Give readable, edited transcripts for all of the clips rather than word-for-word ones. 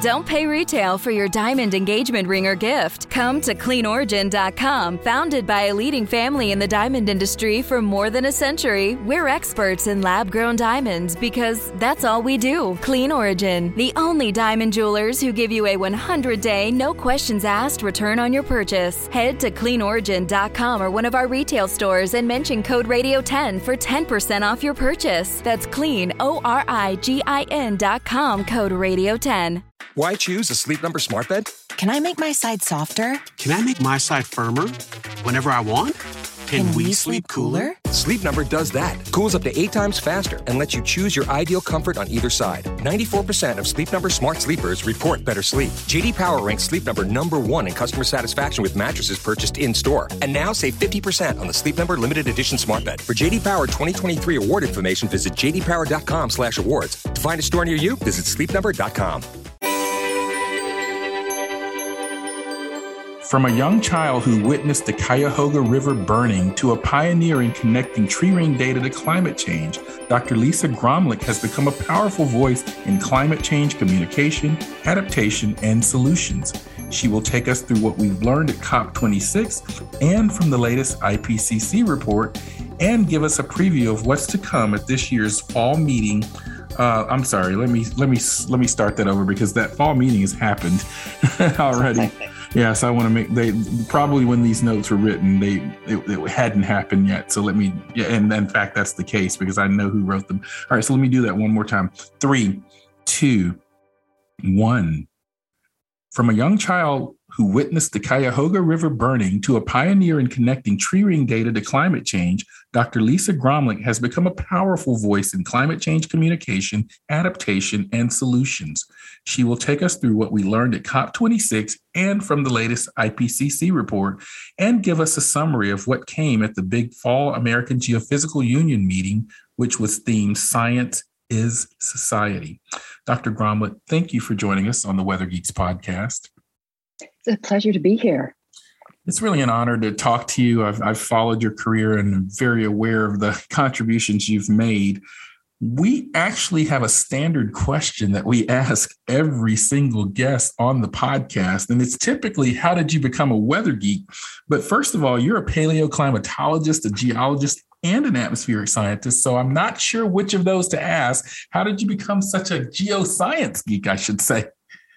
Don't pay retail for your diamond engagement ring or gift. Come to CleanOrigin.com. Founded by a leading family in the diamond industry for more than a century, we're experts in lab-grown diamonds because that's all we do. Clean Origin, the only diamond jewelers who give you a 100-day, no questions asked return on your purchase. Head to CleanOrigin.com or one of our retail stores and mention code Radio10 for 10% off your purchase. That's CleanOrigin.com, code Radio10. Why choose a Sleep Number smart bed? Can I make my side softer? Can I make my side firmer? Whenever I want? Can we sleep cooler? Sleep Number does that. Cools up to 8 times faster and lets you choose your ideal comfort on either side. 94% of Sleep Number smart sleepers report better sleep. J.D. Power ranks Sleep Number #1 in customer satisfaction with mattresses purchased in-store. And now save 50% on the Sleep Number limited edition smart bed. For J.D. Power 2023 award information, visit jdpower.com/awards. To find a store near you, visit sleepnumber.com. From a young child who witnessed the Cuyahoga River burning to a pioneer in connecting tree ring data to climate change, Dr. Lisa Gromlich has become a powerful voice in climate change communication, adaptation, and solutions. She will take us through what we've learned at COP26 and from the latest IPCC report, and give us a preview of what's to come at this year's fall meeting. I'm sorry. Let me start that over because that fall meeting has happened already. Yes, I want to make they probably when these notes were written, it hadn't happened yet. So and in fact, that's the case because I know who wrote them. All right, so let me do that one more time. 3, 2, 1. From a young child who witnessed the Cuyahoga River burning to a pioneer in connecting tree ring data to climate change, Dr. Lisa Gromlich has become a powerful voice in climate change communication, adaptation, and solutions. She will take us through what we learned at COP26 and from the latest IPCC report, and give us a summary of what came at the big Fall American Geophysical Union meeting, which was themed Science is Society. Dr. Gromlich, thank you for joining us on the Weather Geeks podcast. It's a pleasure to be here. It's really an honor to talk to you. I've followed your career and am very aware of the contributions you've made. We actually have a standard question that we ask every single guest on the podcast, and it's typically, how did you become a weather geek? But first of all, you're a paleoclimatologist, a geologist, and an atmospheric scientist, so I'm not sure which of those to ask. How did you become such a geoscience geek, I should say?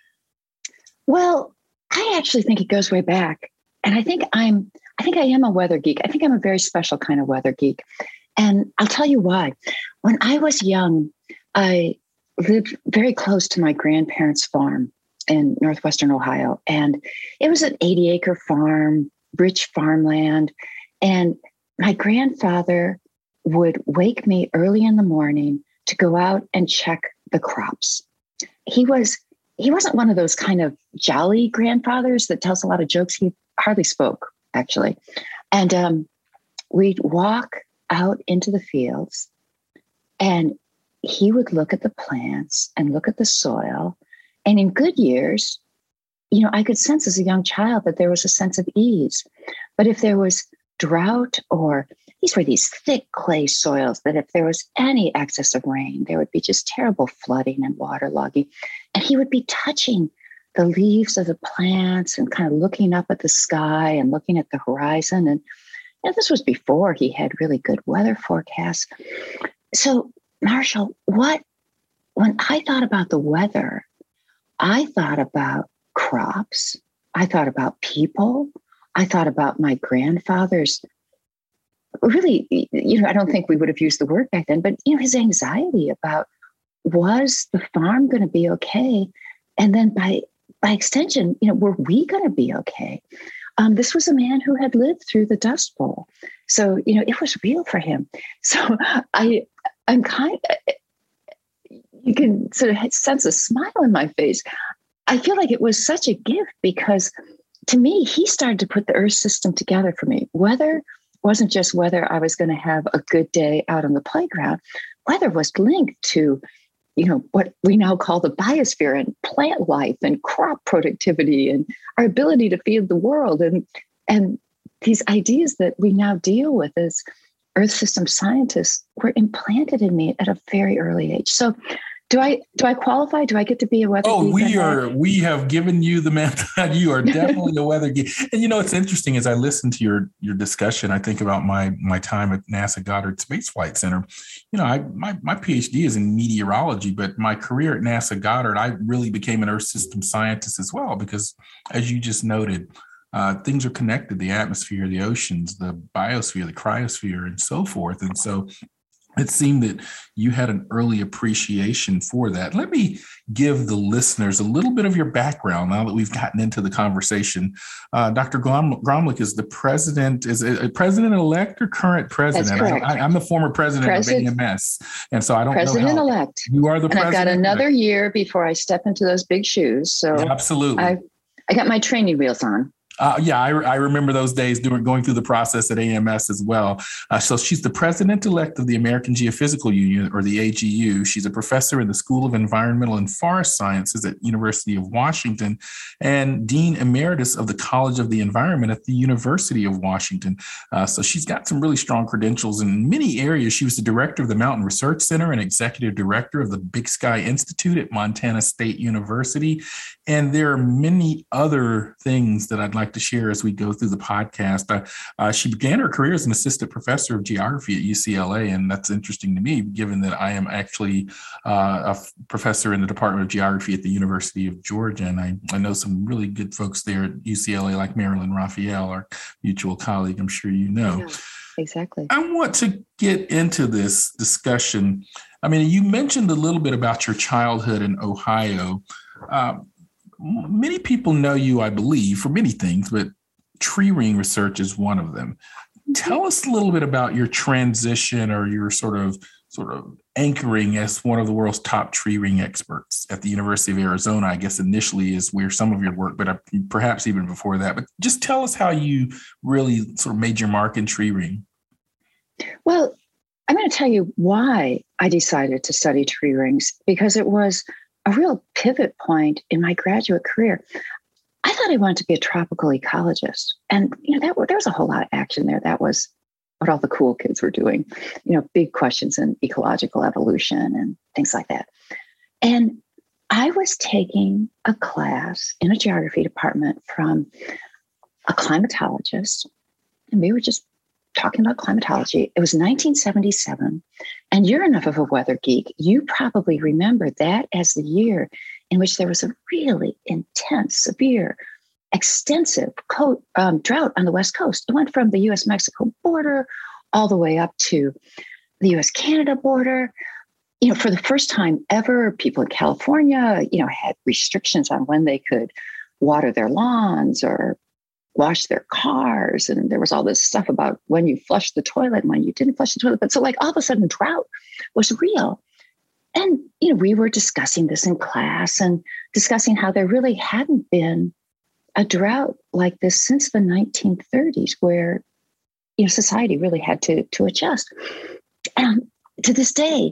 Well, I actually think it goes way back. And I think I am a weather geek. I think I'm a very special kind of weather geek. And I'll tell you why. When I was young, I lived very close to my grandparents' farm in northwestern Ohio. And it was an 80-acre farm, rich farmland. And my grandfather would wake me early in the morning to go out and check the crops. He wasn't one of those kind of jolly grandfathers that tells a lot of jokes. He hardly spoke, actually. And we'd walk out into the fields and he would look at the plants and look at the soil. And in good years, I could sense as a young child that there was a sense of ease. But if there was drought, or these were these thick clay soils that if there was any excess of rain, there would be just terrible flooding and waterlogging. And he would be touching the leaves of the plants and kind of looking up at the sky and looking at the horizon. And this was before he had really good weather forecasts. So, Marshall, when I thought about the weather, I thought about crops. I thought about people. I thought about my grandfather's, really, I don't think we would have used the word back then, but, his anxiety about, was the farm going to be okay? And then by extension, were we going to be okay? This was a man who had lived through the Dust Bowl. So, it was real for him. So I'm you can sort of sense a smile in my face. I feel like it was such a gift because to me, he started to put the Earth system together for me. Weather wasn't just whether I was going to have a good day out on the playground. Weather was linked to, what we now call the biosphere and plant life and crop productivity and our ability to feed the world. And these ideas that we now deal with as Earth system scientists were implanted in me at a very early age. So Do I qualify? Do I get to be a weather geek? We have given you the mantle. You are definitely a weather geek. And it's interesting as I listen to your discussion, I think about my time at NASA Goddard Space Flight Center. My PhD is in meteorology, but my career at NASA Goddard, I really became an Earth system scientist as well, because as you just noted, things are connected: the atmosphere, the oceans, the biosphere, the cryosphere, and so forth. And so it seemed that you had an early appreciation for that. Let me give the listeners a little bit of your background now that we've gotten into the conversation. Dr. Gromlich is the president, is a president-elect or current president? That's correct. I'm the former president of AMS, and so I don't know how. President-elect. You are the president. I've got another year before I step into those big shoes. So yeah, absolutely. I got my training wheels on. I remember those days going through the process at AMS as well. So she's the president-elect of the American Geophysical Union, or the AGU. She's a professor in the School of Environmental and Forest Sciences at University of Washington and Dean Emeritus of the College of the Environment at the University of Washington. So she's got some really strong credentials in many areas. She was the director of the Mountain Research Center and executive director of the Big Sky Institute at Montana State University. And there are many other things that I'd like to share as we go through the podcast. She began her career as an assistant professor of geography at UCLA, and that's interesting to me, given that I am actually a professor in the Department of Geography at the University of Georgia, and I know some really good folks there at UCLA, like Marilyn Raphael, our mutual colleague, I'm sure you know. Yeah, exactly. I want to get into this discussion. I mean, you mentioned a little bit about your childhood in Ohio. Many people know you, I believe, for many things, but tree ring research is one of them. Tell us a little bit about your transition or your sort of anchoring as one of the world's top tree ring experts at the University of Arizona. I guess initially is where some of your work, but perhaps even before that. But just tell us how you really sort of made your mark in tree ring. Well, I'm going to tell you why I decided to study tree rings, because it was a real pivot point in my graduate career. I thought I wanted to be a tropical ecologist. And, there was a whole lot of action there. That was what all the cool kids were doing, big questions in ecological evolution and things like that. And I was taking a class in a geography department from a climatologist, and we were just talking about climatology. It was 1977, and you're enough of a weather geek. You probably remember that as the year in which there was a really intense, severe, extensive drought on the West Coast. It went from the U.S.-Mexico border all the way up to the U.S.-Canada border. For the first time ever, people in California, had restrictions on when they could water their lawns or wash their cars. And there was all this stuff about when you flushed the toilet and when you didn't flush the toilet. But so all of a sudden drought was real. And, we were discussing this in class and discussing how there really hadn't been a drought like this since the 1930s, where, society really had to adjust. And to this day,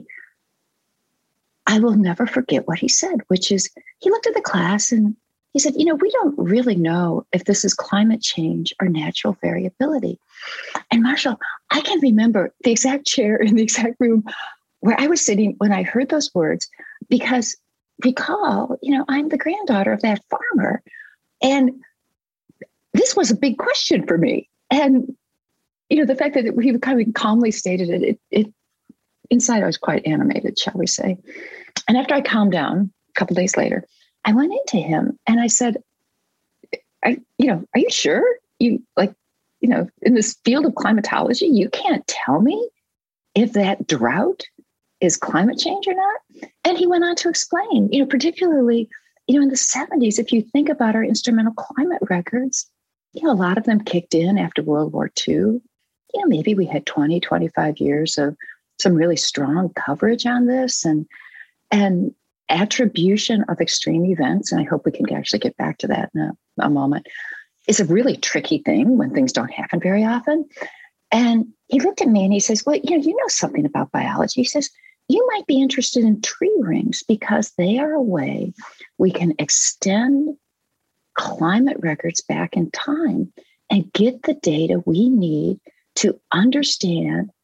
I will never forget what he said, which is he looked at the class and he said, we don't really know if this is climate change or natural variability. And Marshall, I can remember the exact chair in the exact room where I was sitting when I heard those words, because recall, I'm the granddaughter of that farmer. And this was a big question for me. And, the fact that he kind of calmly stated it inside I was quite animated, shall we say. And after I calmed down a couple of days later, I went into him and I said, are you sure in this field of climatology, you can't tell me if that drought is climate change or not? And he went on to explain, particularly, in the 70s, if you think about our instrumental climate records, a lot of them kicked in after World War II. Maybe we had 20, 25 years of some really strong coverage on this and attribution of extreme events. And I hope we can actually get back to that in a moment. It's a really tricky thing when things don't happen very often. And he looked at me and he says, well, you know something about biology. He says, you might be interested in tree rings because they are a way we can extend climate records back in time and get the data we need to understand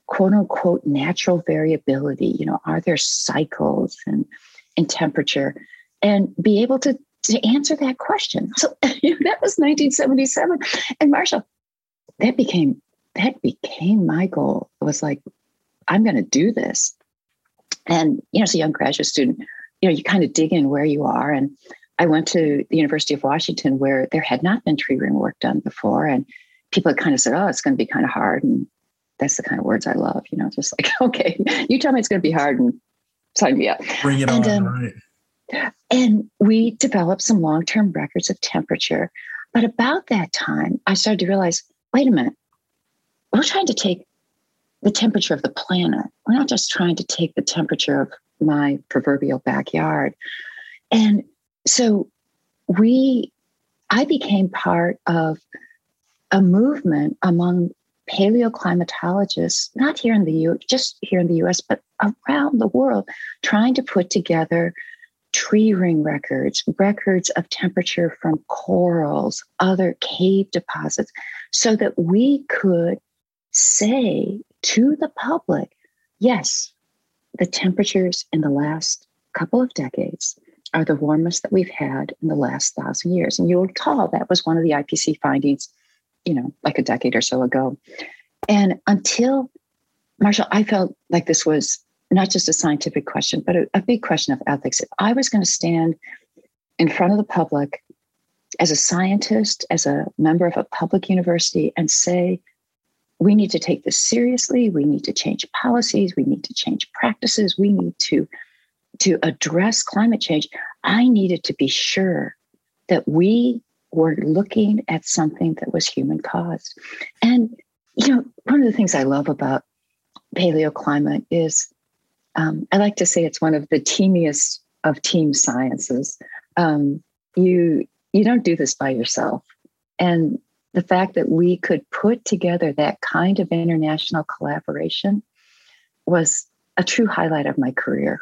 quote unquote natural variability? You know, are there cycles in temperature? And be able to answer that question. So that was 1977. And Marshall, that became my goal. It was like, I'm going to do this. And, as a young graduate student, you kind of dig in where you are. And I went to the University of Washington, where there had not been tree ring work done before. And people had kind of said, oh, it's going to be kind of hard. And that's the kind of words I love, just like, okay, you tell me it's going to be hard and sign me up. Bring it on, right. And we developed some long-term records of temperature. But about that time, I started to realize, wait a minute, we're trying to take the temperature of the planet. We're not just trying to take the temperature of my proverbial backyard. And so I became part of a movement among paleoclimatologists, not here in just here in the US, but around the world, trying to put together tree ring records of temperature from corals, other cave deposits, so that we could say to the public, yes, the temperatures in the last couple of decades are the warmest that we've had in the last 1,000 years. And you'll recall that was one of the IPC findings, like a decade or so ago. And until, Marshall, I felt like this was not just a scientific question, but a big question of ethics. If I was going to stand in front of the public as a scientist, as a member of a public university, and say, we need to take this seriously, we need to change policies, we need to change practices, we need to address climate change, I needed to be sure that we were looking at something that was human caused. And, one of the things I love about paleoclimate is, I like to say it's one of the teamiest of team sciences. You don't do this by yourself. And the fact that we could put together that kind of international collaboration was a true highlight of my career.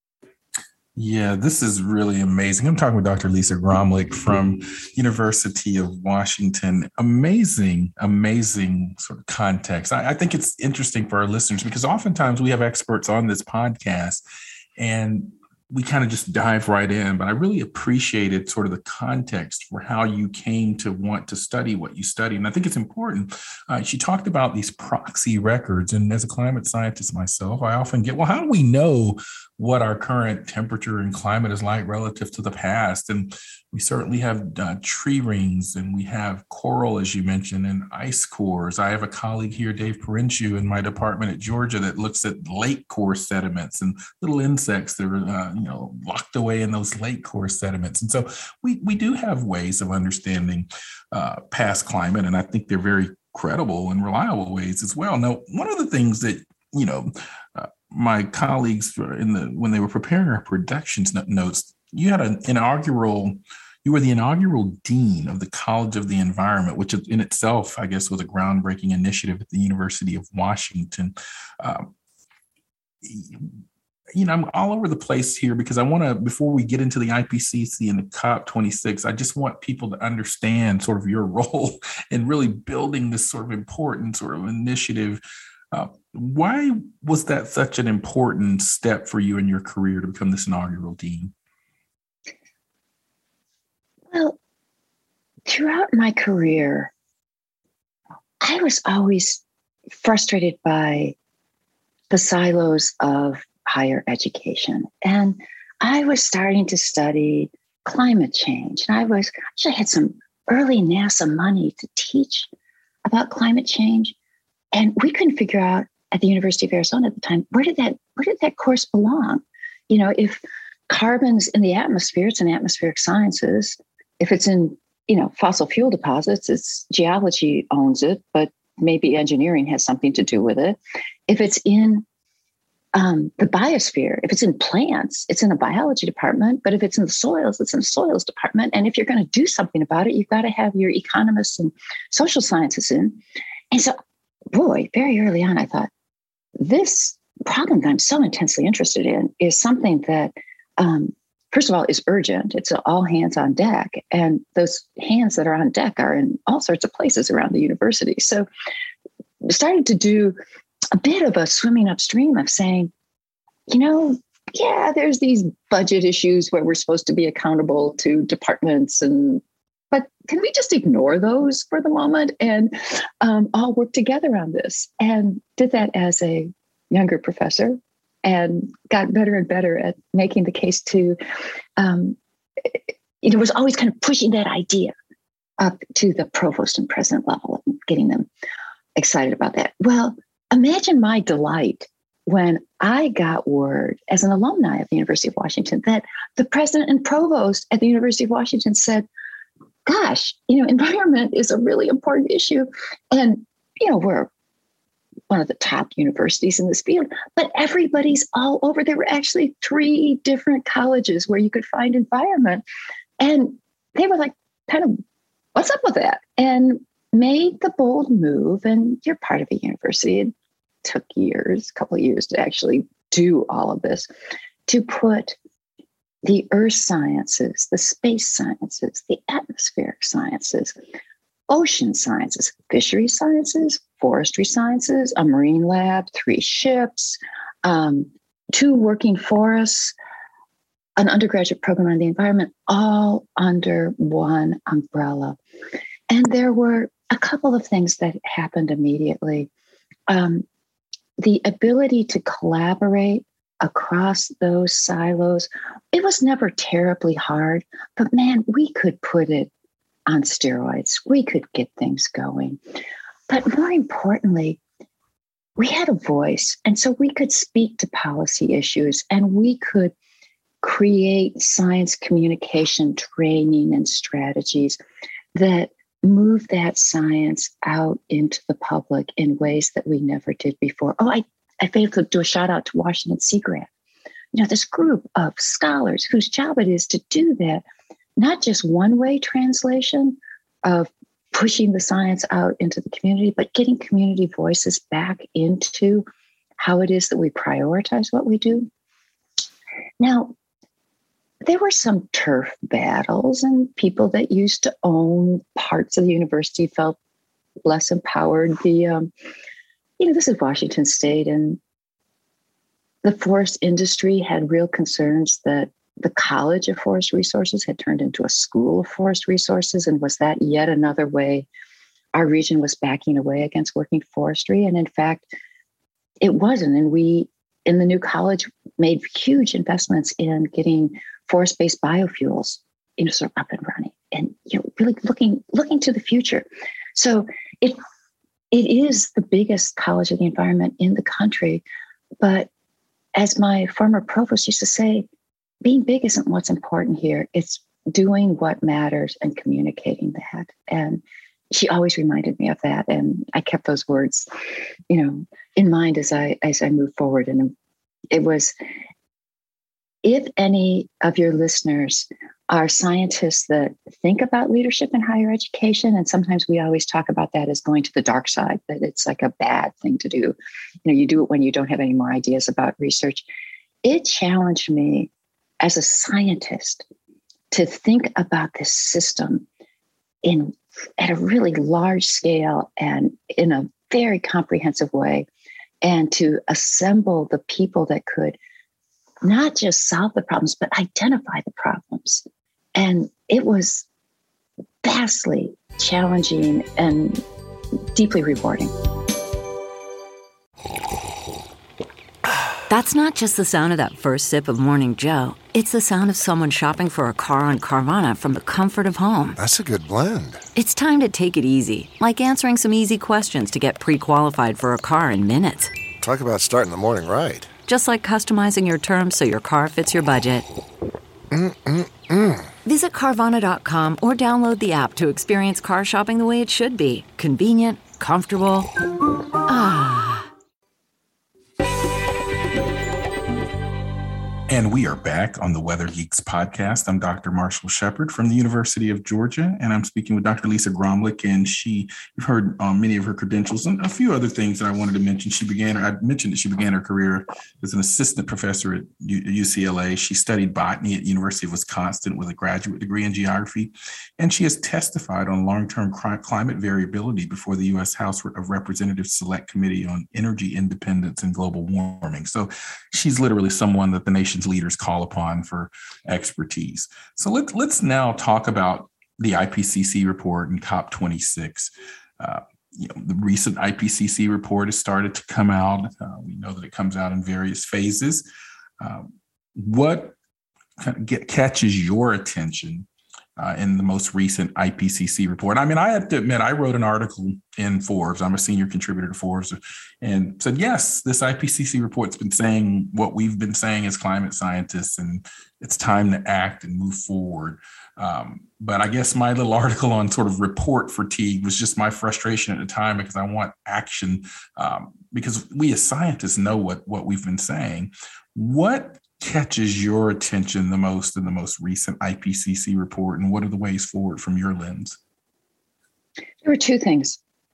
Yeah, this is really amazing. I'm talking with Dr. Lisa Gromlich from University of Washington. Amazing sort of context. I think it's interesting for our listeners because oftentimes we have experts on this podcast and we kind of just dive right in, but I really appreciated sort of the context for how you came to want to study what you study. And I think it's important. She talked about these proxy records. And as a climate scientist myself, I often get, well, how do we know what our current temperature and climate is like relative to the past? And we certainly have tree rings and we have coral, as you mentioned, and ice cores. I have a colleague here, Dave Parenchu, in my department at Georgia that looks at lake core sediments and little insects that are locked away in those lake core sediments. And so we do have ways of understanding past climate, and I think they're very credible and reliable ways as well. Now, one of the things that, my colleagues when they were preparing our production notes, you had you were the inaugural dean of the College of the Environment, which in itself, I guess, was a groundbreaking initiative at the University of Washington. I'm all over the place here because I want to, before we get into the IPCC and the COP26, I just want people to understand sort of your role in really building this sort of important sort of initiative. Why was that such an important step for you in your career to become this inaugural dean? Well, throughout my career, I was always frustrated by the silos of higher education. And I was starting to study climate change. And I actually had some early NASA money to teach about climate change. And we couldn't figure out at the University of Arizona at the time, where did that course belong? If carbon's in the atmosphere, it's in atmospheric sciences. If it's in, fossil fuel deposits, it's geology owns it, but maybe engineering has something to do with it. If it's in the biosphere, if it's in plants, it's in the biology department. But if it's in the soils, it's in the soils department. And if you're going to do something about it, you've got to have your economists and social sciences in. And so, boy, very early on, I thought, this problem that I'm so intensely interested in is something that, first of all, is urgent. It's all hands on deck. And those hands that are on deck are in all sorts of places around the university. So I started to do a bit of a swimming upstream of saying, there's these budget issues where we're supposed to be accountable to departments, but can we just ignore those for the moment and all work together on this? And did that as a younger professor and got better and better at making the case to, was always kind of pushing that idea up to the provost and president level and getting them excited about that. Well, imagine my delight when I got word as an alumni of the University of Washington that the president and provost at the University of Washington said, gosh, environment is a really important issue. And, we're one of the top universities in this field, but everybody's all over. There were actually 3 different colleges where you could find environment. And they were like, kind of, what's up with that? And made the bold move. And you're part of a university. It took a couple of years to actually do all of this, to put the earth sciences, the space sciences, the atmospheric sciences, ocean sciences, fishery sciences, forestry sciences, a marine lab, 3 ships, 2 working forests, an undergraduate program on the environment, all under one umbrella. And there were a couple of things that happened immediately. The ability to collaborate across those silos, it was never terribly hard, but man, we could put it on steroids. We could get things going. But more importantly, we had a voice. And so we could speak to policy issues and we could create science communication training and strategies that move that science out into the public in ways that we never did before. Oh, I failed to do a shout out to Washington Sea Grant. This group of scholars whose job it is to do that, not just one-way translation of pushing the science out into the community, but getting community voices back into how it is that we prioritize what we do. Now, there were some turf battles, and people that used to own parts of the university felt less empowered. This is Washington State, and the forest industry had real concerns that the College of Forest Resources had turned into a school of forest resources, and was that yet another way our region was backing away against working forestry? And in fact, it wasn't. And we, in the new college, made huge investments in getting forest-based biofuels, sort of up and running, and really looking to the future. So it is the biggest college of the environment in the country. But as my former provost used to say, being big isn't what's important here. It's doing what matters and communicating that. And she always reminded me of that. And I kept those words, in mind as I moved forward. And it was, if any of your listeners are scientists that think about leadership in higher education, and sometimes we always talk about that as going to the dark side, that it's like a bad thing to do. You do it when you don't have any more ideas about research. It challenged me as a scientist to think about this system at a really large scale and in a very comprehensive way, and to assemble the people that could not just solve the problems, but identify the problems. And it was vastly challenging and deeply rewarding. That's not just the sound of that first sip of Morning Joe. It's the sound of someone shopping for a car on Carvana from the comfort of home. That's a good blend. It's time to take it easy, like answering some easy questions to get pre-qualified for a car in minutes. Talk about starting the morning right. Just like customizing your terms so your car fits your budget. Visit Carvana.com or download the app to experience car shopping the way it should be. Convenient, comfortable. Ah. And we are back on the Weather Geeks podcast. I'm Dr. Marshall Shepard from the University of Georgia, and I'm speaking with Dr. Lisa Gromlich, and you've heard many of her credentials and a few other things that I wanted to mention. I mentioned that she began her career as an assistant professor at UCLA. She studied botany at University of Wisconsin with a graduate degree in geography, and she has testified on long-term climate variability before the U.S. House of Representatives Select Committee on Energy Independence and Global Warming. So she's literally someone that the nation's leaders call upon for expertise. So let's now talk about the IPCC report and COP26. The recent IPCC report has started to come out. We know that it comes out in various phases. What kind of catches your attention in the most recent IPCC report? I mean, I have to admit, I wrote an article in Forbes. I'm a senior contributor to Forbes, and said, yes, this IPCC report's been saying what we've been saying as climate scientists, and it's time to act and move forward. But I guess my little article on sort of report fatigue was just my frustration at the time, because I want action, because we as scientists know what we've been saying. What catches your attention the most in the most recent IPCC report, and what are the ways forward from your lens? There were two things.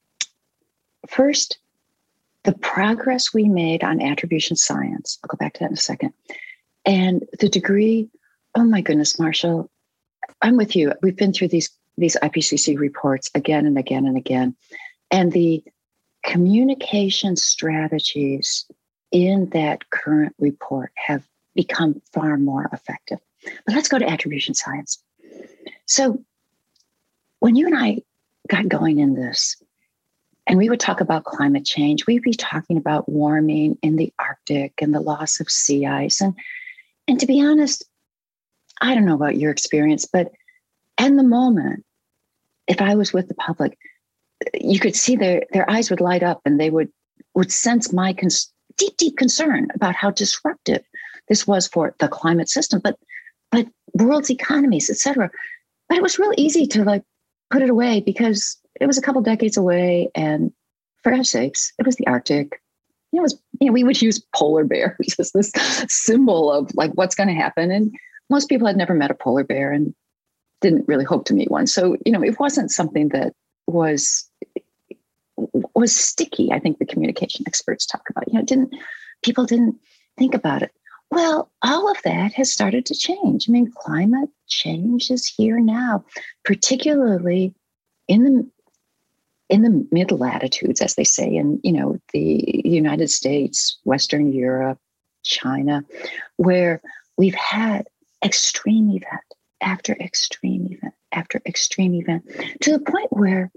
First, the progress we made on attribution science. I'll go back to that in a second. And the degree, oh my goodness, Marshall, I'm with you. We've been through these IPCC reports again and again and again. And the communication strategies in that current report have become far more effective. But let's go to attribution science. So when you and I got going in this, and we would talk about climate change, we'd be talking about warming in the Arctic and the loss of sea ice. And to be honest, I don't know about your experience, but in the moment, if I was with the public, you could see their eyes would light up, and they would sense my deep concern about how disruptive this was for the climate system, but world's economies, et cetera. But it was real easy to put it away, because it was a couple decades away, and for God's sakes, it was the Arctic. We would use polar bears as this symbol of what's going to happen, and most people had never met a polar bear and didn't really hope to meet one. So it wasn't something that was sticky. I think the communication experts talk about. People didn't think about it. Well, all of that has started to change. I mean, climate change is here now, particularly in the mid latitudes, as they say, in the United States, Western Europe, China, where we've had extreme event after extreme event after extreme event, to the point where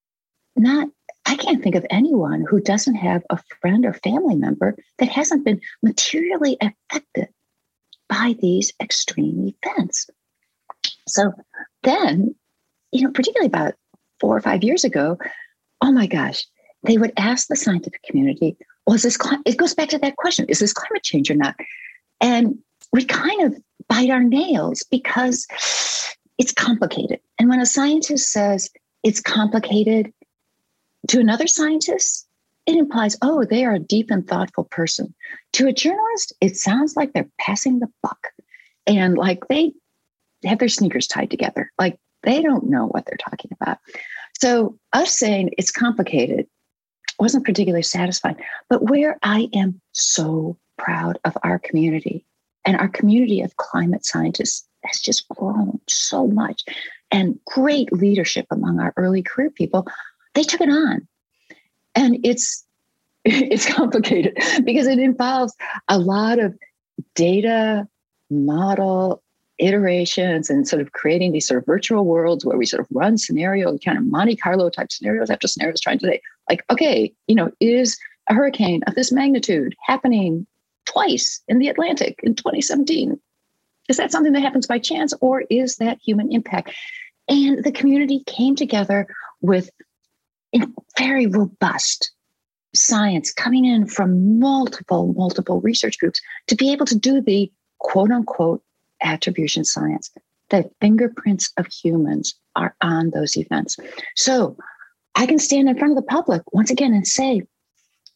I can't think of anyone who doesn't have a friend or family member that hasn't been materially affected by these extreme events. So then, particularly about 4 or 5 years ago, oh my gosh, they would ask the scientific community, well, it goes back to that question, is this climate change or not? And we kind of bite our nails because it's complicated. And when a scientist says it's complicated, to another scientist, it implies, oh, they are a deep and thoughtful person. To a journalist, it sounds like they're passing the buck, and they have their sneakers tied together. They don't know what they're talking about. So us saying it's complicated wasn't particularly satisfying. But where I am so proud of our community, and our community of climate scientists has just grown so much, and great leadership among our early career people, they took it on. And it's complicated because it involves a lot of data, model, iterations, and sort of creating these sort of virtual worlds where we sort of run scenarios, kind of Monte Carlo type scenarios after scenarios, trying to say, okay, is a hurricane of this magnitude happening twice in the Atlantic in 2017? Is that something that happens by chance, or is that human impact? And the community came together with very robust science coming in from multiple research groups to be able to do the quote unquote attribution science. The fingerprints of humans are on those events. So I can stand in front of the public once again and say,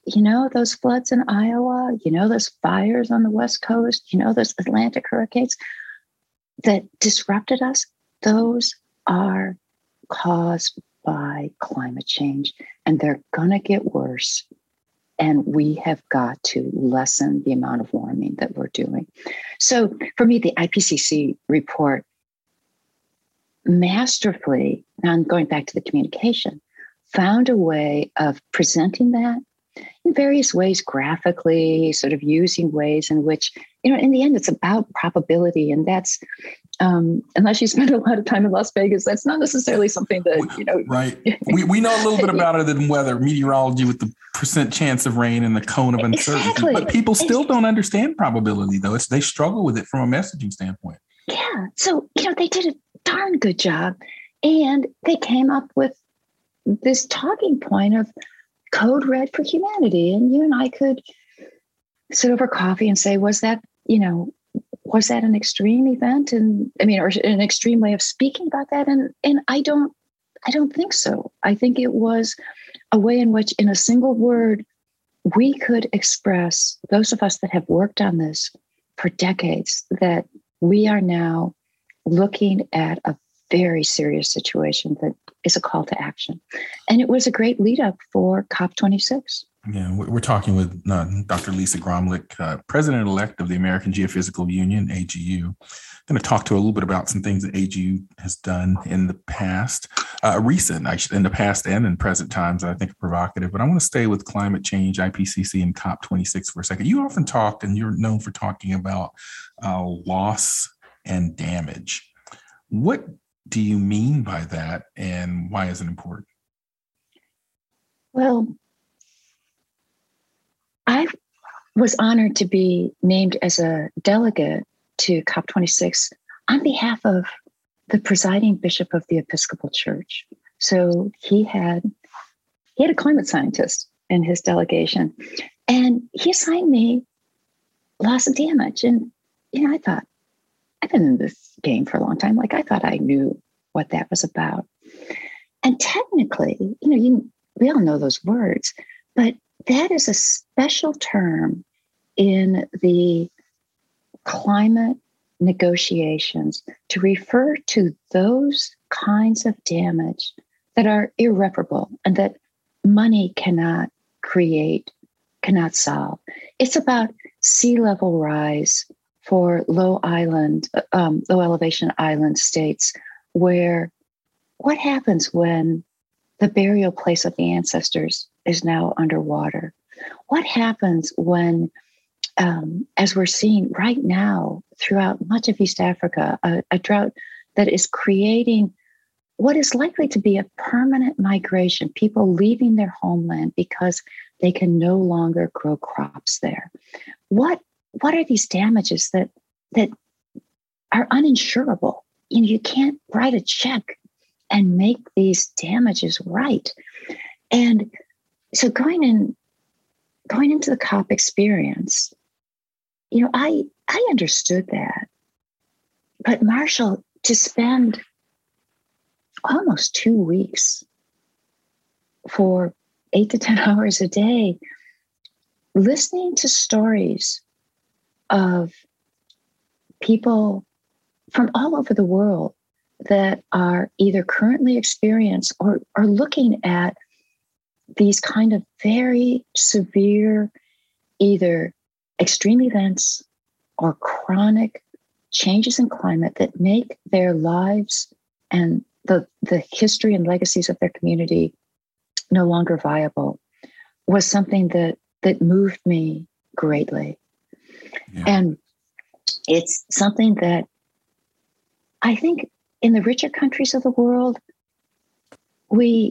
you know, those floods in Iowa, you know, those fires on the West Coast, you know, those Atlantic hurricanes that disrupted us, those are caused by climate change, and they're going to get worse. And we have got to lessen the amount of warming that we're doing. So for me, the IPCC report masterfully, now I'm going back to the communication, found a way of presenting that in various ways, graphically, sort of using ways in which, you know, in the end, it's about probability. And that's, unless you spend a lot of time in Las Vegas, that's not necessarily something that, you know. Right. We know a little bit about it in weather, meteorology with the % chance of rain and the cone of uncertainty. Exactly. But people still don't understand probability, though. They struggle with it from a messaging standpoint. Yeah. So, you know, they did a darn good job. And they came up with this talking point of code red for humanity. And you and I could sit over coffee and say, was that an extreme event? And I mean, or an extreme way of speaking about that? And I don't think so. I think it was a way in which, in a single word, we could express, those of us that have worked on this for decades, that we are now looking at a very serious situation that is a call to action. And it was a great lead up for COP26. Yeah, we're talking with Dr. Lisa Gromlich, President-elect of the American Geophysical Union, AGU. I'm going to talk to her a little bit about some things that AGU has done in the past, in the past and in present times that I think are provocative. But I want to stay with climate change, IPCC, and COP26 for a second. You often talk, and you're known for talking about loss and damage. What do you mean by that, and why is it important? Well, I was honored to be named as a delegate to COP26 on behalf of the presiding bishop of the Episcopal Church. So he had a climate scientist in his delegation, and he assigned me loss and damage. And, you know, I thought, I've been in this game for a long time. Like, I thought I knew what that was about. And technically, you know, we all know those words, but that is a special term in the climate negotiations to refer to those kinds of damage that are irreparable and that money cannot create, cannot solve. It's about sea level rise for low elevation island states, where what happens when the burial place of the ancestors is now underwater? What happens when, as we're seeing right now throughout much of East Africa, a drought that is creating what is likely to be a permanent migration, people leaving their homeland because they can no longer grow crops there? What are these damages that are uninsurable? You know, you can't write a check and make these damages right. And so going into the COP experience, you know, I understood that. But Marshall, to spend almost 2 weeks for 8 to 10 hours a day listening to stories of people from all over the world that are either currently experiencing or are looking at these kind of very severe, either extreme events or chronic changes in climate that make their lives and the history and legacies of their community no longer viable, was something that moved me greatly. Yeah. And it's something that I think in the richer countries of the world, we're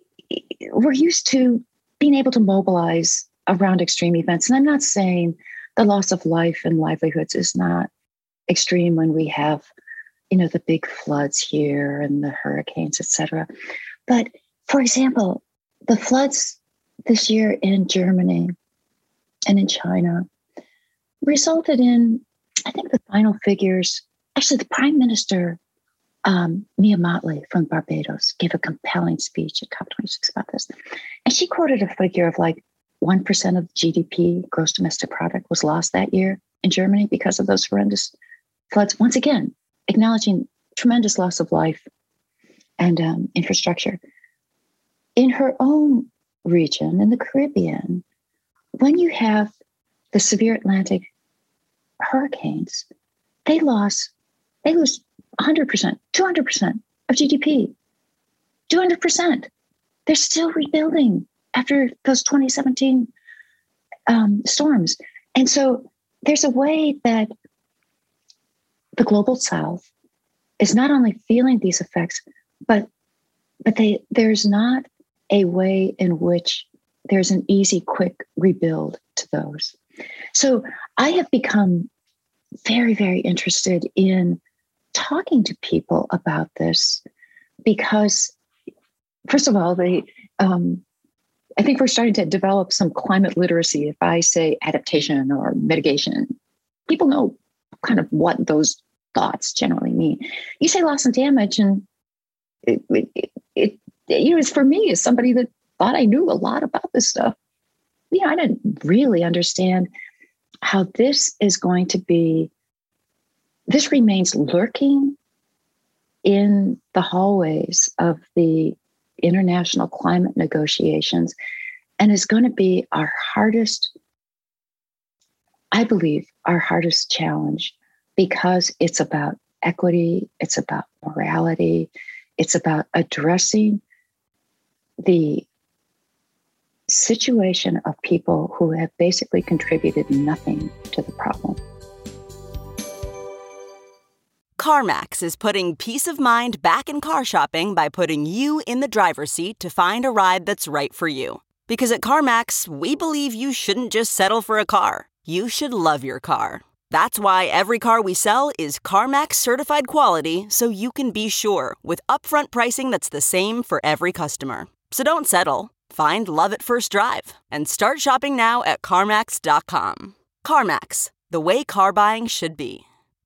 used to being able to mobilize around extreme events. And I'm not saying the loss of life and livelihoods is not extreme when we have, you know, the big floods here and the hurricanes, et cetera. But for example, the floods this year in Germany and in China resulted in, I think the final figures, actually the Prime Minister, Mia Mottley from Barbados, gave a compelling speech at COP26 about this. And she quoted a figure of like 1% of GDP, gross domestic product, was lost that year in Germany because of those horrendous floods. Once again, acknowledging tremendous loss of life and infrastructure. In her own region, in the Caribbean, when you have the severe Atlantic hurricanes, they lose 100%, 200% of GDP, 200%. They're still rebuilding after those 2017 storms. And so there's a way that the global South is not only feeling these effects, but there's not a way in which there's an easy, quick rebuild to those. So I have become very, very interested in talking to people about this because, first of all, I think we're starting to develop some climate literacy. If I say adaptation or mitigation, people know kind of what those thoughts generally mean. You say loss and damage, and it for me, as somebody that thought I knew a lot about this stuff, I didn't really understand how this is going to be. This remains lurking in the hallways of the international climate negotiations and is going to be our hardest, I believe, our hardest challenge, because it's about equity, it's about morality, it's about addressing the situation of people who have basically contributed nothing to the problem. CarMax is putting peace of mind back in car shopping by putting you in the driver's seat to find a ride that's right for you. Because at CarMax, we believe you shouldn't just settle for a car. You should love your car. That's why every car we sell is CarMax certified quality, so you can be sure with upfront pricing that's the same for every customer. So don't settle. Find love at first drive and start shopping now at CarMax.com. CarMax, the way car buying should be.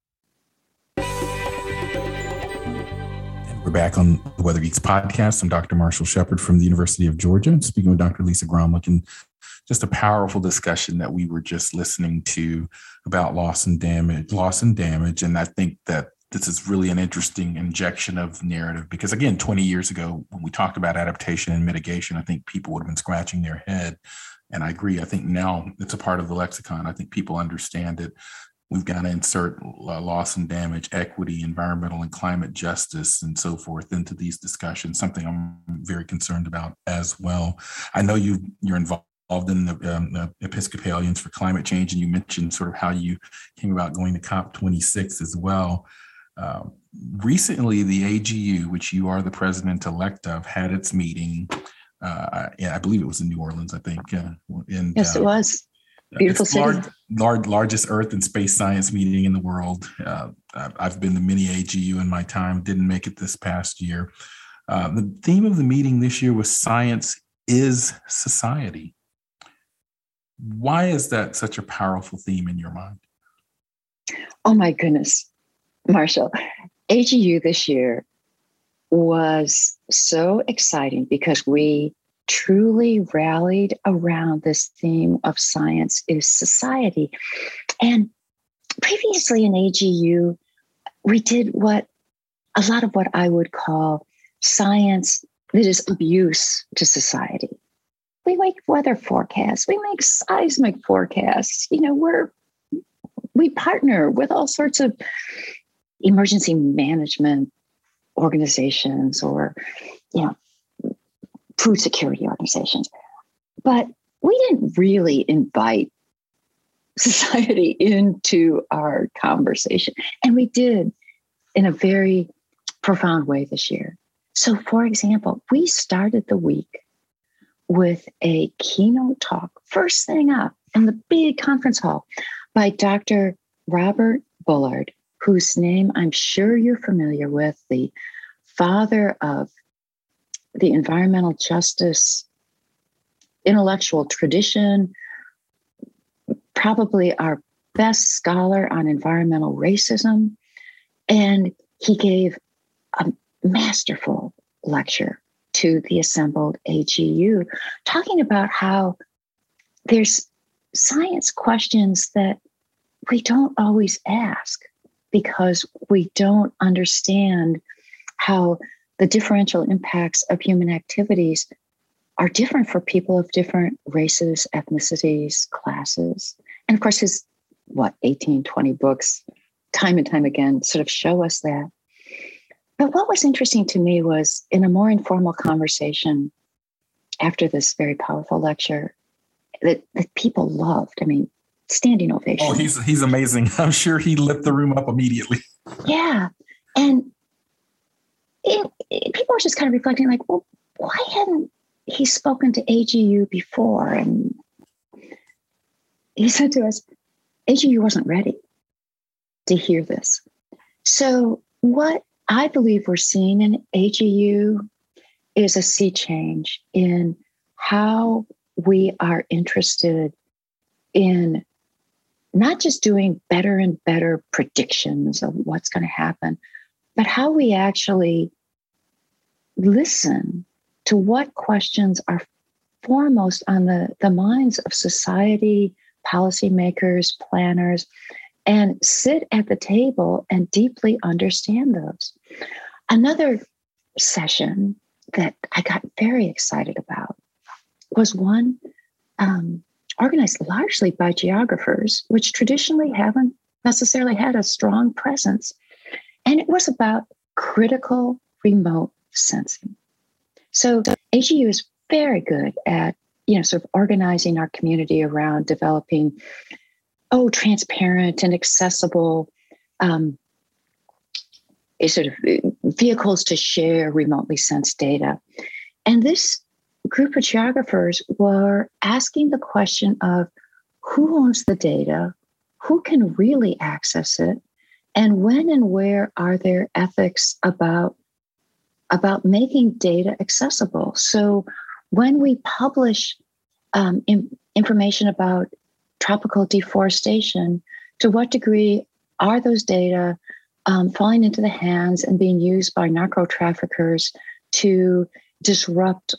We're back on the Weather Geeks podcast. I'm Dr. Marshall Shepard from the University of Georgia, speaking with Dr. Lisa Gromlich, and just a powerful discussion that we were just listening to about loss and damage. And I think that this is really an interesting injection of narrative because, again, 20 years ago, when we talked about adaptation and mitigation, I think people would have been scratching their head. And I agree. I think now it's a part of the lexicon. I think people understand it. We've got to insert loss and damage, equity, environmental and climate justice, and so forth into these discussions, something I'm very concerned about as well. I know you're involved in the Episcopalians for Climate Change, and you mentioned sort of how you came about going to COP26 as well. Recently, the AGU, which you are the president-elect of, had its meeting. I believe it was in New Orleans, I think. Yes, it was. Beautiful city. Largest Earth and space science meeting in the world. I've been to many AGU in my time, didn't make it this past year. The theme of the meeting this year was Science is Society. Why is that such a powerful theme in your mind? Oh my goodness, Marshall. AGU this year was so exciting because we truly rallied around this theme of Science is Society. And previously in AGU, we did a lot of what I would call science that is of use to society. We make weather forecasts, we make seismic forecasts, we partner with all sorts of emergency management organizations or, food security organizations. But we didn't really invite society into our conversation. And we did in a very profound way this year. So, for example, we started the week with a keynote talk, first thing up in the big conference hall, by Dr. Robert Bullard, whose name I'm sure you're familiar with, the father of the environmental justice intellectual tradition, probably our best scholar on environmental racism. And he gave a masterful lecture to the assembled AGU, talking about how there's science questions that we don't always ask because we don't understand how the differential impacts of human activities are different for people of different races, ethnicities, classes. And of course, his, 18, 20 books, time and time again, sort of show us that. But what was interesting to me was in a more informal conversation after this very powerful lecture that people loved. I mean, standing ovation. Oh, he's amazing. I'm sure he lit the room up immediately. Yeah. And people were just kind of reflecting like, well, why hadn't he spoken to AGU before? And he said to us, AGU wasn't ready to hear this. So what I believe we're seeing in AGU is a sea change in how we are interested in not just doing better and better predictions of what's going to happen, but how we actually listen to what questions are foremost on the minds of society, policymakers, planners, and sit at the table and deeply understand those. Another session that I got very excited about was one organized largely by geographers, which traditionally haven't necessarily had a strong presence. And it was about critical remote sensing. So AGU is very good at, sort of organizing our community around developing, transparent and accessible sort of vehicles to share remotely sensed data. And this group of geographers were asking the question of who owns the data, who can really access it, and when and where are there ethics about making data accessible. So when we publish information about tropical deforestation, to what degree are those data falling into the hands and being used by narco traffickers to disrupt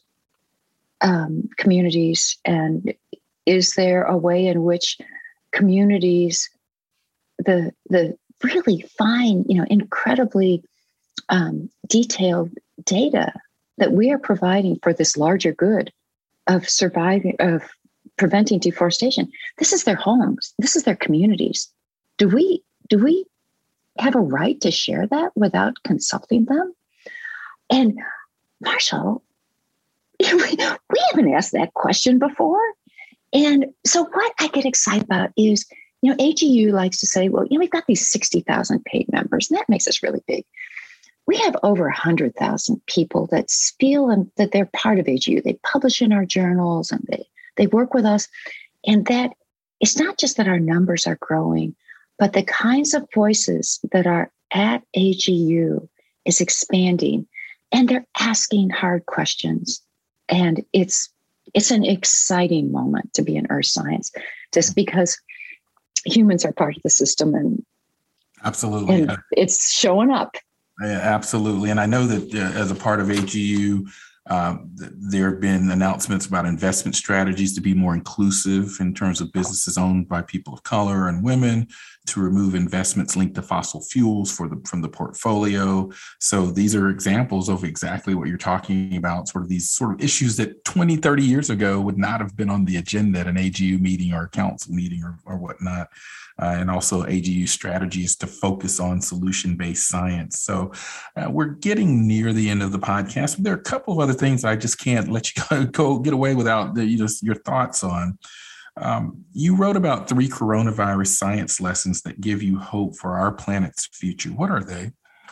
communities? And is there a way in which communities, the really fine, incredibly detailed data that we are providing for this larger good of surviving, of preventing deforestation, this is their homes, this is their communities. Do we have a right to share that without consulting them? And Marshall, we haven't asked that question before. And so what I get excited about is, AGU likes to say, well, we've got these 60,000 paid members, and that makes us really big. We have over 100,000 people that feel that they're part of AGU. They publish in our journals and they work with us. And that it's not just that our numbers are growing, but the kinds of voices that are at AGU is expanding, and they're asking hard questions. And it's an exciting moment to be in earth science, just because humans are part of the system, and absolutely, and it's showing up. Yeah, absolutely. And I know that as a part of AGU, there have been announcements about investment strategies to be more inclusive in terms of businesses owned by people of color and women, to remove investments linked to fossil fuels from the portfolio. So these are examples of exactly what you're talking about, sort of these sort of issues that 20, 30 years ago would not have been on the agenda at an AGU meeting or a council meeting or whatnot. And also AGU strategies to focus on solution-based science. So we're getting near the end of the podcast. There are a couple of other things I just can't let you go get away without your thoughts on. You wrote about 3 coronavirus science lessons that give you hope for our planet's future. What are they?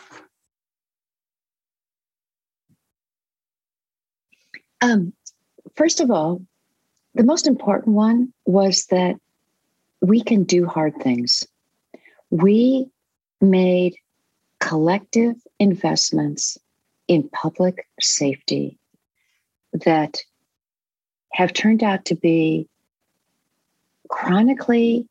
First of all, the most important one was that we can do hard things. We made collective investments in public safety that have turned out to be chronically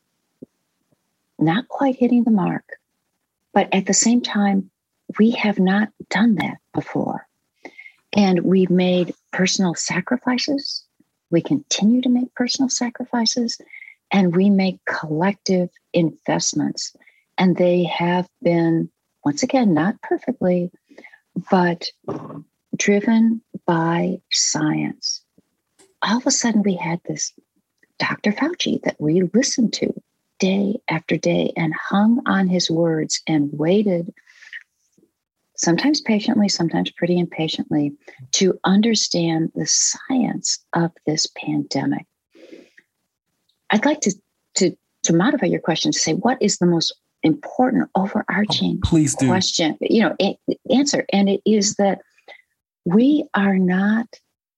not quite hitting the mark. But at the same time, we have not done that before. And we've made personal sacrifices we continue to make personal sacrifices, and we make collective investments. And they have been, once again, not perfectly, but driven by science. All of a sudden, we had this Dr. Fauci that we listened to day after day and hung on his words and waited, sometimes patiently, sometimes pretty impatiently, to understand the science of this pandemic. I'd like to modify your question to say, what is the most important overarching question, answer? And it is that we are not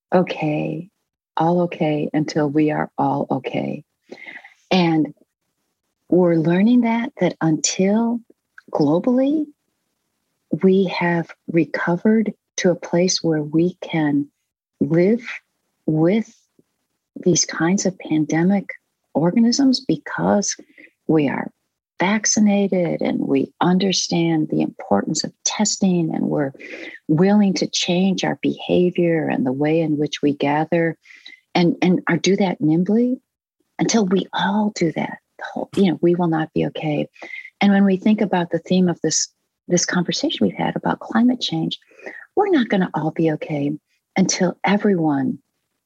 all okay until we are all okay. And we're learning that until globally we have recovered to a place where we can live with these kinds of pandemic organisms because we are vaccinated and we understand the importance of testing, and we're willing to change our behavior and the way in which we gather and do that nimbly. Until we all do that, we will not be okay. And when we think about the theme of this conversation we've had about climate change, we're not going to all be okay until everyone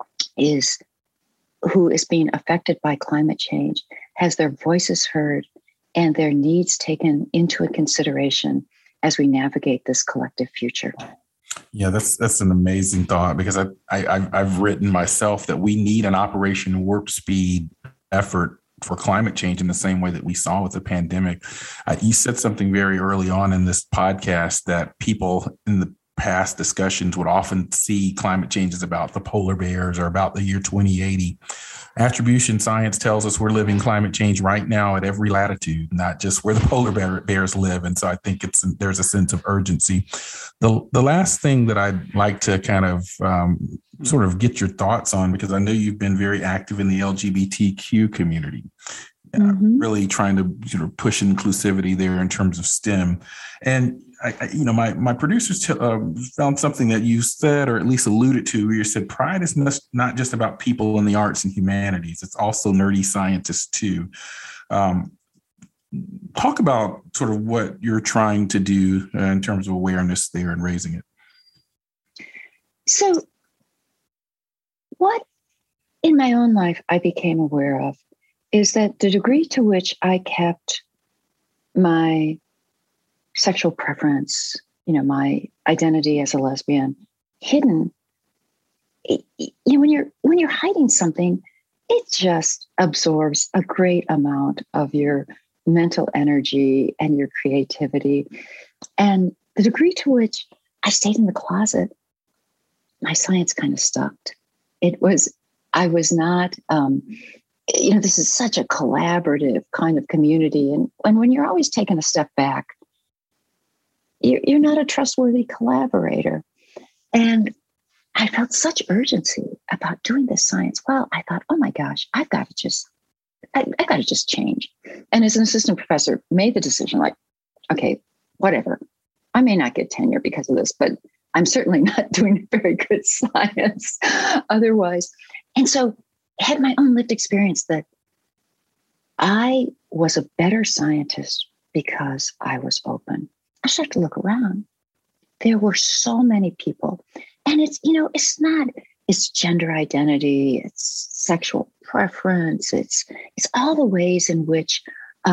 who is being affected by climate change has their voices heard and their needs taken into consideration as we navigate this collective future. Yeah, that's an amazing thought, because I've written myself that we need an Operation Warp Speed effort for climate change in the same way that we saw with the pandemic. You said something very early on in this podcast that people in the past discussions would often see climate change as about the polar bears or about the year 2080. Attribution science tells us we're living climate change right now at every latitude, not just where the polar bears live. And so I think there's a sense of urgency. The last thing that I'd like to kind of sort of get your thoughts on, because I know you've been very active in the LGBTQ community, really trying to sort of push inclusivity there in terms of STEM. And my producers found something that you said, or at least alluded to, where you said pride is not just about people in the arts and humanities. It's also nerdy scientists too. Talk about sort of what you're trying to do in terms of awareness there and raising it. So what in my own life I became aware of is that the degree to which I kept my sexual preference, my identity as a lesbian hidden, when you're hiding something, it just absorbs a great amount of your mental energy and your creativity. And the degree to which I stayed in the closet, my science kind of stuck. I was not, this is such a collaborative kind of community. And when you're always taking a step back, you're not a trustworthy collaborator. And I felt such urgency about doing this science. Well, I thought, oh my gosh, I've got to just change. And as an assistant professor, made the decision like, okay, whatever. I may not get tenure because of this, but I'm certainly not doing very good science otherwise. And so I had my own lived experience that I was a better scientist because I was open. I started to look around. There were so many people. And it's gender identity, it's sexual preference, it's all the ways in which,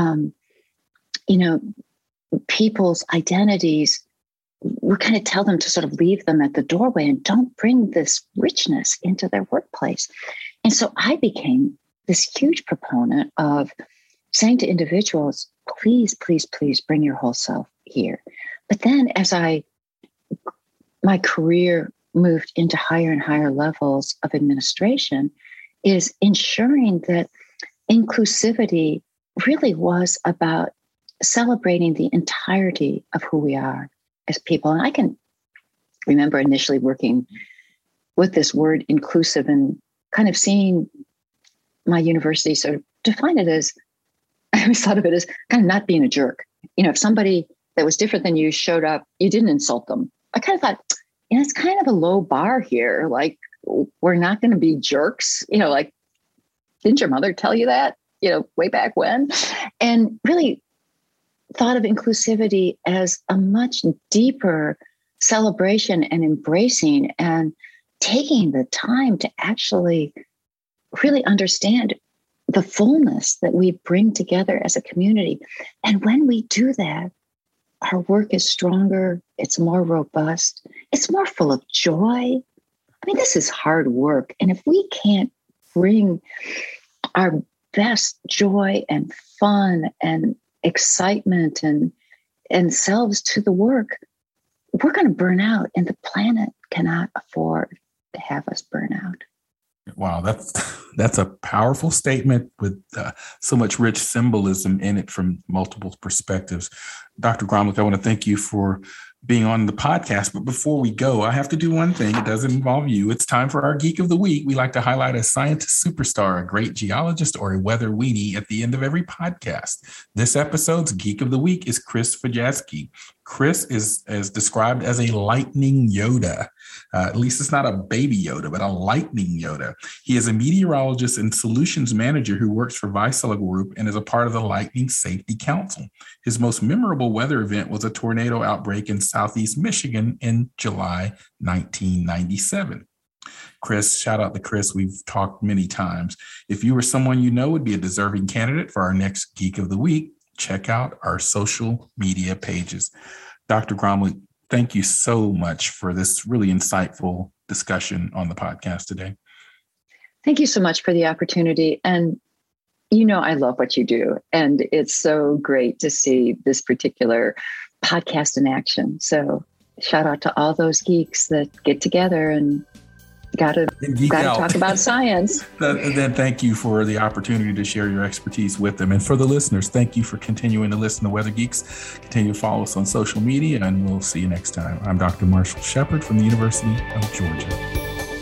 people's identities, we kind of tell them to sort of leave them at the doorway and don't bring this richness into their workplace. And so I became this huge proponent of saying to individuals, please, please, please bring your whole self here. But then as my career moved into higher and higher levels of administration, is ensuring that inclusivity really was about celebrating the entirety of who we are as people. And I can remember initially working with this word inclusive and kind of seeing my university sort of define it as, I always thought of it as kind of not being a jerk. If somebody that was different than you showed up, you didn't insult them. I kind of thought, it's kind of a low bar here. Like, we're not going to be jerks, like, didn't your mother tell you that, way back when? And really thought of inclusivity as a much deeper celebration and embracing and taking the time to actually really understand the fullness that we bring together as a community. And when we do that, our work is stronger, it's more robust, it's more full of joy. I mean, this is hard work. And if we can't bring our best joy and fun and excitement and selves to the work, we're going to burn out, and the planet cannot afford to have us burn out. Wow, that's a powerful statement with so much rich symbolism in it from multiple perspectives. Dr. Gromlich, I want to thank you for being on the podcast. But before we go, I have to do one thing. It doesn't involve you. It's time for our Geek of the Week. We like to highlight a scientist superstar, a great geologist, or a weather weenie at the end of every podcast. This episode's Geek of the Week is Chris Fajewski. Chris is described as a lightning Yoda. At least it's not a baby Yoda, but a lightning Yoda. He is a meteorologist and solutions manager who works for Vaisala Group and is a part of the Lightning Safety Council. His most memorable weather event was a tornado outbreak in Southeast Michigan in July 1997. Chris, shout out to Chris. We've talked many times. If you or someone you know would be a deserving candidate for our next Geek of the Week, check out our social media pages. Dr. Gromlich, thank you so much for this really insightful discussion on the podcast today. Thank you so much for the opportunity. And I love what you do. And it's so great to see this particular podcast in action. So shout out to all those geeks that get together and got to talk about science. Then thank you for the opportunity to share your expertise with them. And for the listeners, thank you for continuing to listen to Weather Geeks. Continue to follow us on social media, and we'll see you next time. I'm Dr. Marshall Shepard from the University of Georgia.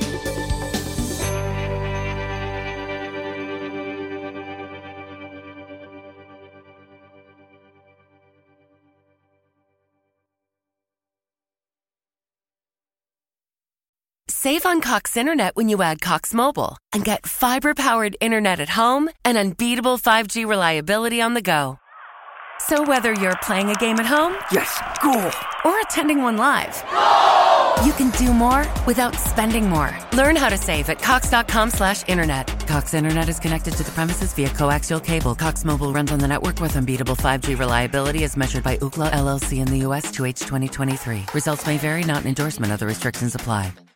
Save on Cox Internet when you add Cox Mobile and get fiber-powered internet at home and unbeatable 5G reliability on the go. So whether you're playing a game at home, yes, cool, or attending one live, no! You can do more without spending more. Learn how to save at cox.com/internet. Cox Internet is connected to the premises via coaxial cable. Cox Mobile runs on the network with unbeatable 5G reliability as measured by Ookla LLC in the U.S. to H 2023. Results may vary, not an endorsement. Other restrictions apply.